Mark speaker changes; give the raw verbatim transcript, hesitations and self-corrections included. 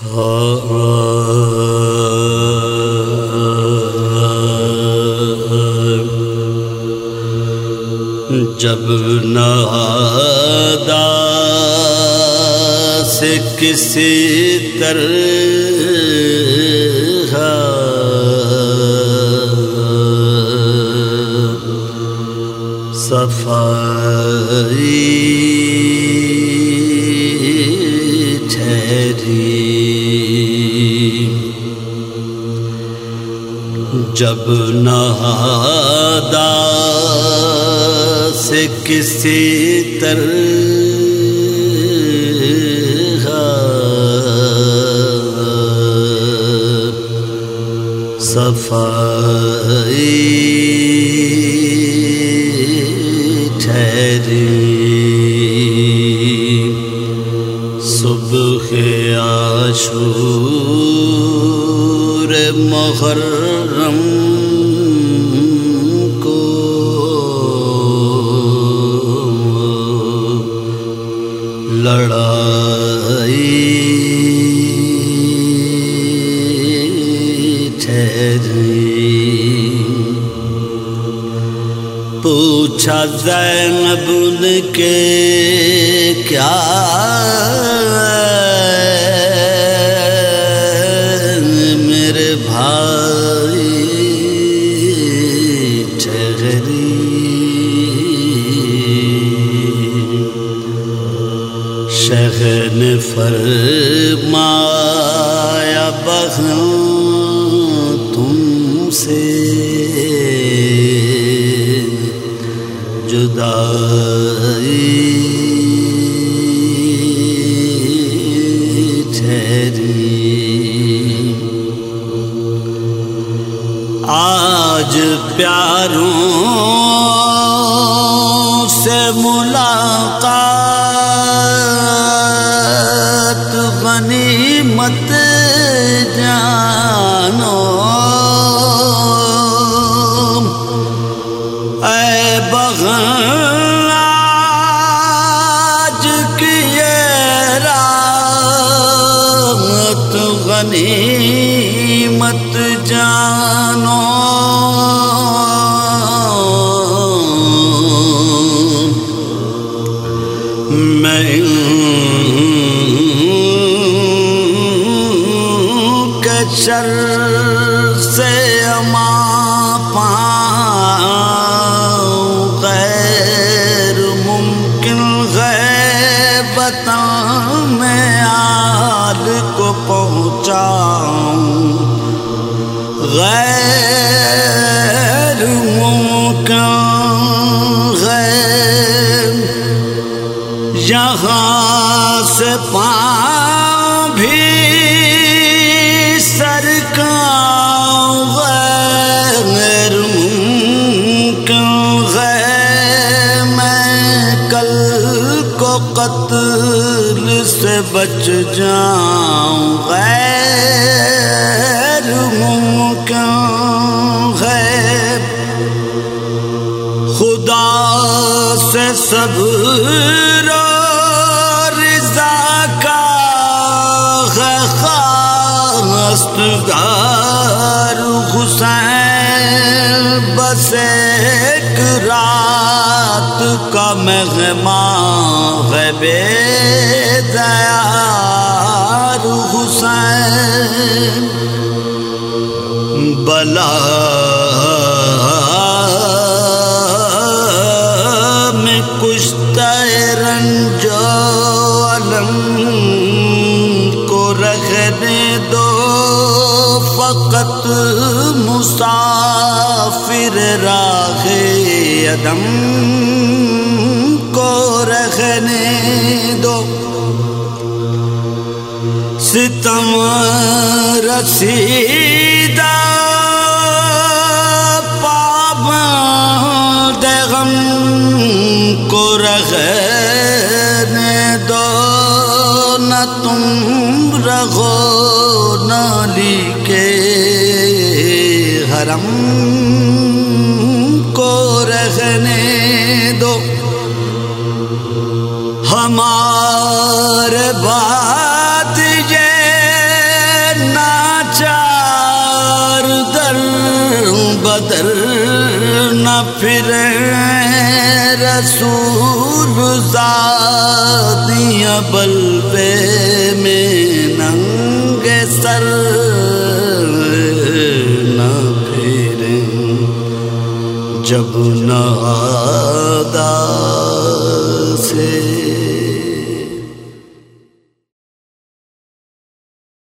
Speaker 1: جب نادا سے کسی طرح صفائی ٹھہری، جب نہادا سے کسی طرح صفائی ٹھہری، صبح عاشور محرم کو لڑائی ٹھہری، پوچھا زینب نے کہ کیا میرے بھائی ٹھہری، شیخ نے فرمایا بہن تم سے جدائی ٹھہری، آج پیاروں سے ملاقات غنیمت جانو، اے بہن آج کی یہ رات غنیمت جانو، میں کے شر سے امان پاؤں، غیر ممکن غیبتاں میں آل کو پہنچاؤں، غیر ممکن غیب یہاں سے پاؤں بھی سرکاؤں، غیر ممکن غیب میں کل کو قتل سے بچ جاؤں، غیر ممکن غیب خدا سے صبر خواستگار حسین بس ایک رات کا مہمان ہے، بیدار حسین بلا میں کشتہ رنج و الم کو رکھنے دو، فقط مسافر راہ عدم کو رکھنے دو، ستم رسیدہ پابند غم کو رکھنے دو، نہ تم رہو نالی کے حرم کو رہنے دو، ہمارے بعد یہ در نہ پھرے رسول زادیاں بلوے میں ننگے سر نہ پھریں جب نادار